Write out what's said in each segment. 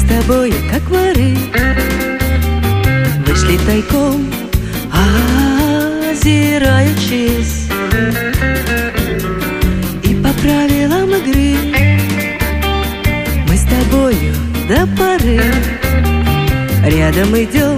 тобой, как воры, вышли тайком, озираючись, и по правилам игры мы с тобою до поры рядом идем,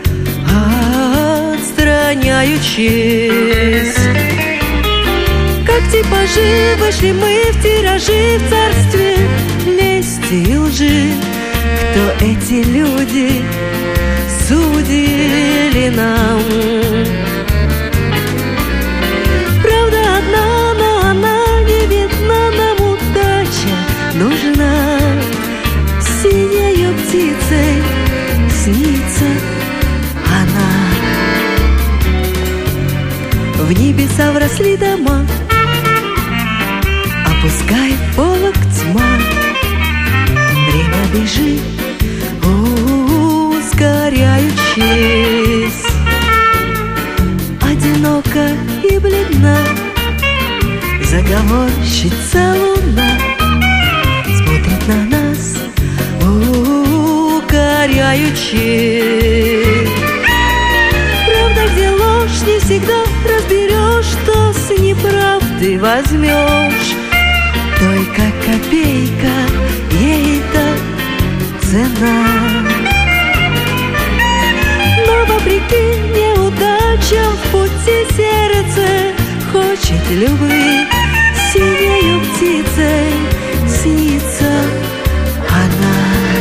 отстраняючись. Как типажи вышли мы в тиражи в царстве лести и лжи. Кто эти люди, судили нам? Правда одна, но она не видна, нам удача нужна. Синею птицей снится она. В небеса вросли дома, опускай полог тьма. Время бежит, ускоряючись. Одинока и бледна заговорщица луна, смотрит на нас, укоряючись. Правда, где ложь, не всегда разберешь, что с неправды возьмешь. Только копейка, ей-то цена. Но вопреки неудачам в пути сердце хочет любви. Синею птицей снится она.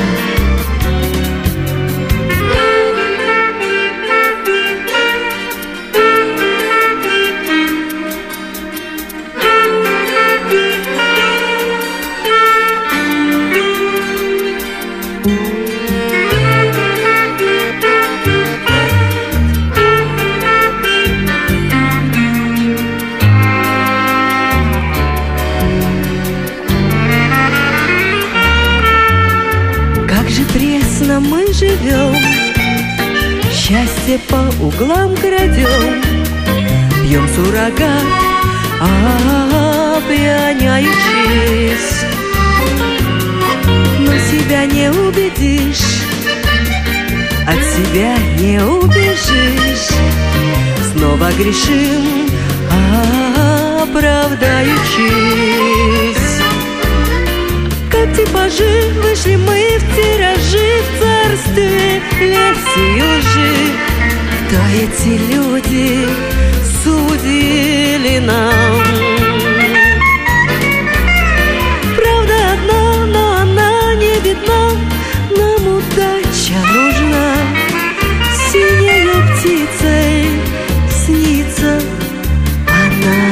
Пресно мы живем, счастье по углам крадем, пьем суррогат, опьяняючись. Но себя не убедишь, от себя не убежишь. Снова грешим, оправдаючись. Как типажи вышли мы в тиражи в царстве лести и лжи. Кто эти люди, судили нам? Правда одна, но она не видна, нам удача нужна. Синею птицей снится она.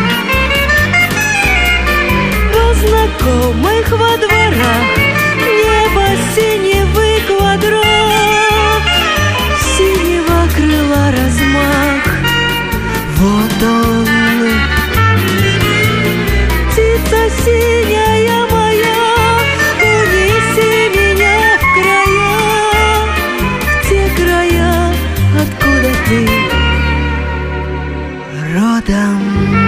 Во знакомых во дворах небо синевый квадрат, синего крыла размах. Вот он, птица синяя моя, унеси меня в те края, откуда ты родом.